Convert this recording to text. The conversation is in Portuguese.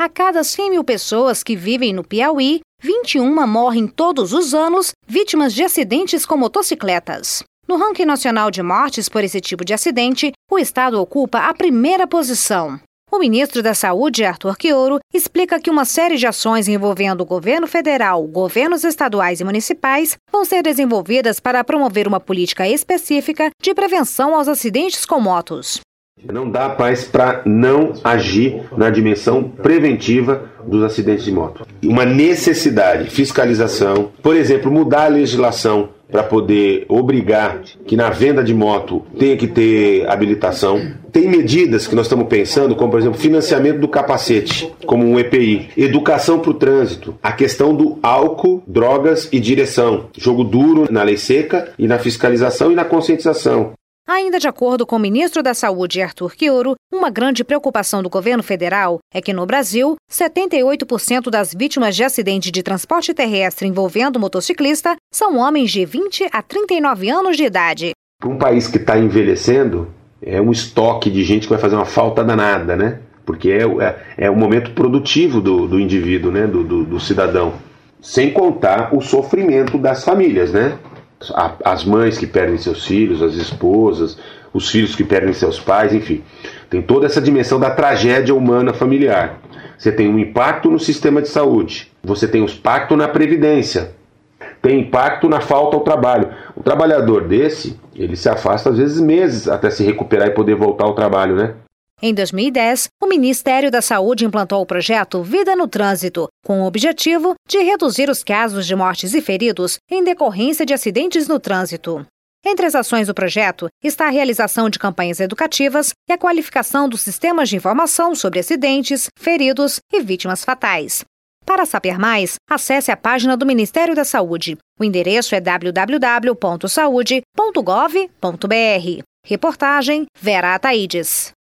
A cada 100 mil pessoas que vivem no Piauí, 21 morrem todos os anos vítimas de acidentes com motocicletas. No ranking nacional de mortes por esse tipo de acidente, o estado ocupa a primeira posição. O ministro da Saúde, Arthur Quioro, explica que uma série de ações envolvendo o governo federal, governos estaduais e municipais vão ser desenvolvidas para promover uma política específica de prevenção aos acidentes com motos. Não dá mais para não agir na dimensão preventiva dos acidentes de moto. Uma necessidade, fiscalização, por exemplo, mudar a legislação para poder obrigar que na venda de moto tenha que ter habilitação. Tem medidas que nós estamos pensando, como por exemplo, financiamento do capacete, como um EPI, educação para o trânsito, a questão do álcool, drogas e direção, jogo duro na lei seca e na fiscalização e na conscientização. Ainda de acordo com o ministro da Saúde, Arthur Quioro, uma grande preocupação do governo federal é que no Brasil, 78% das vítimas de acidente de transporte terrestre envolvendo motociclista são homens de 20 a 39 anos de idade. Para um país que está envelhecendo, é um estoque de gente que vai fazer uma falta danada, né? Porque é o momento produtivo do indivíduo, né? Do cidadão. Sem contar o sofrimento das famílias, né? As mães que perdem seus filhos, as esposas, os filhos que perdem seus pais, enfim. Tem toda essa dimensão da tragédia humana familiar. Você tem um impacto no sistema de saúde, você tem um impacto na previdência, tem impacto na falta ao trabalho. Um trabalhador desse, ele se afasta às vezes meses até se recuperar e poder voltar ao trabalho, né? Em 2010, o Ministério da Saúde implantou o projeto Vida no Trânsito, com o objetivo de reduzir os casos de mortes e feridos em decorrência de acidentes no trânsito. Entre as ações do projeto está a realização de campanhas educativas e a qualificação dos sistemas de informação sobre acidentes, feridos e vítimas fatais. Para saber mais, acesse a página do Ministério da Saúde. O endereço é www.saude.gov.br. Reportagem Vera Ataides.